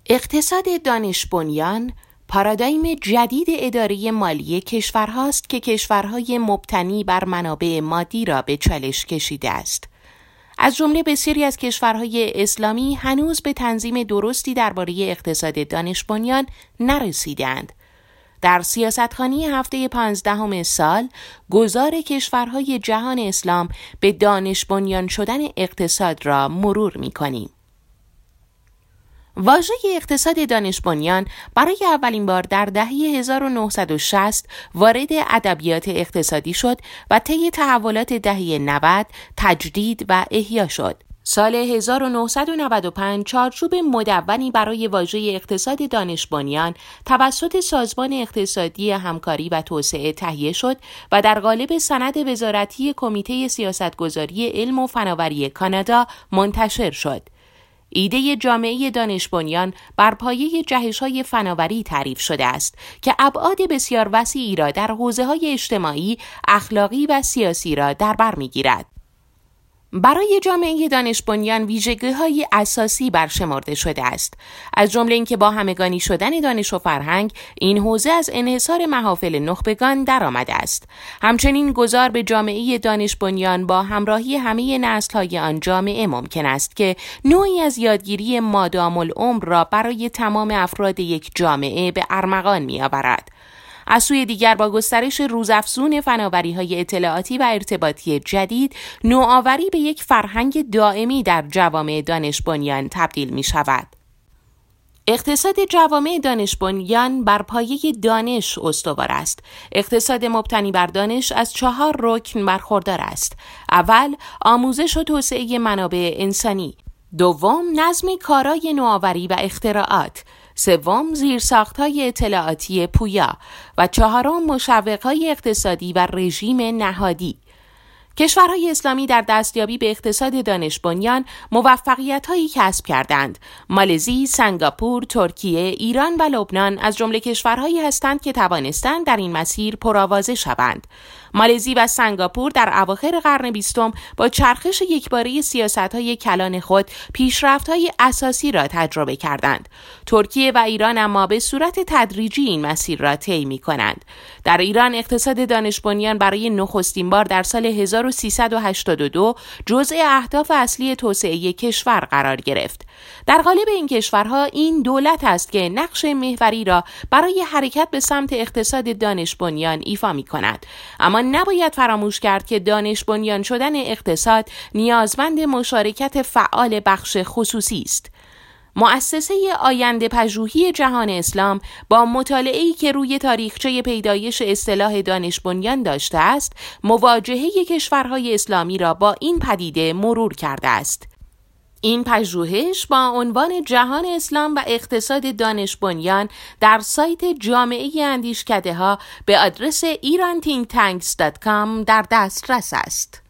اقتصاد دانش بنیان پارادایم جدید اداره مالی کشورهاست که کشورهای مبتنی بر منابع مادی را به چالش کشیده است. از جمله بسیاری از کشورهای اسلامی هنوز به تنظیم درستی درباره اقتصاد دانش بنیان نرسیدند. در سیاستخوانی هفته 15 سال، گذار کشورهای جهان اسلام به دانش بنیان شدن اقتصاد را مرور می‌کنیم. واژه اقتصاد دانش بنیان برای اولین بار در دهه 1960 وارد ادبیات اقتصادی شد و طی تحولات دهه 90 تجدید و احیا شد. سال 1995 چارچوب مدونی برای واژه اقتصاد دانش بنیان توسط سازمان اقتصادی همکاری و توسعه تهیه شد و در قالب سند وزارتی کمیته سیاستگذاری علم و فناوری کانادا منتشر شد. ایده جامعه دانش بنیان بر پایه جهش‌های فناوری تعریف شده است که ابعاد بسیار وسیعی را در حوزه‌های اجتماعی، اخلاقی و سیاسی را در بر می‌گیرد. برای جامعه دانش بنیان ویژگی‌های اساسی برشمرده شده است، از جمله اینکه با همگانی شدن دانش و فرهنگ این حوزه از انحصار محافل نخبگان درآمده است. همچنین گذار به جامعه دانش بنیان با همراهی همه نسل‌های آن جامعه ممکن است که نوعی از یادگیری مادام العمر را برای تمام افراد یک جامعه به ارمغان می‌آورد. از سوی دیگر با گسترش روزافزون فناوری‌های اطلاعاتی و ارتباطی جدید، نوآوری به یک فرهنگ دائمی در جوامع دانش بنیان تبدیل می‌شود. اقتصاد جوامع دانش بنیان بر پایه دانش استوار است. اقتصاد مبتنی بر دانش از 4 رکن برخوردار است. اول، آموزش و توسعه منابع انسانی. دوم، نظم کارای نوآوری و اختراعات. سوم، زیرساخت‌های اطلاعاتی پویا و چهارم، مشوق‌های اقتصادی و رژیم نهادی. کشورهای اسلامی در دستیابی به اقتصاد دانش بنیان موفقیت‌هایی کسب کردند. مالزی، سنگاپور، ترکیه، ایران و لبنان از جمله کشورهایی هستند که توانستند در این مسیر پرآوازه شوند. مالزی و سنگاپور در اواخر قرن 20 با چرخش یکباره سیاست‌های کلان خود پیشرفت‌های اساسی را تجربه کردند. ترکیه و ایران اما به صورت تدریجی این مسیر را طی می‌کنند. در ایران اقتصاد دانش بنیان برای نخستین بار در سال 1382 جزء اهداف اصلی توسعه کشور قرار گرفت. در قالب این کشورها این دولت است که نقش محوری را برای حرکت به سمت اقتصاد دانش بنیان ایفا می‌کند. اما نباید فراموش کرد که دانش بنیان شدن اقتصاد نیازمند مشارکت فعال بخش خصوصی است. مؤسسه آینده پژوهی جهان اسلام با مطالعه‌ای که روی تاریخچه پیدایش اصطلاح دانش بنیان داشته است، مواجهه کشورهای اسلامی را با این پدیده مرور کرده است. این پژوهش با عنوان جهان اسلام و اقتصاد دانش بنیان در سایت جامعه اندیشکده‌ها به آدرس iran.thinktanks.com در دسترس است.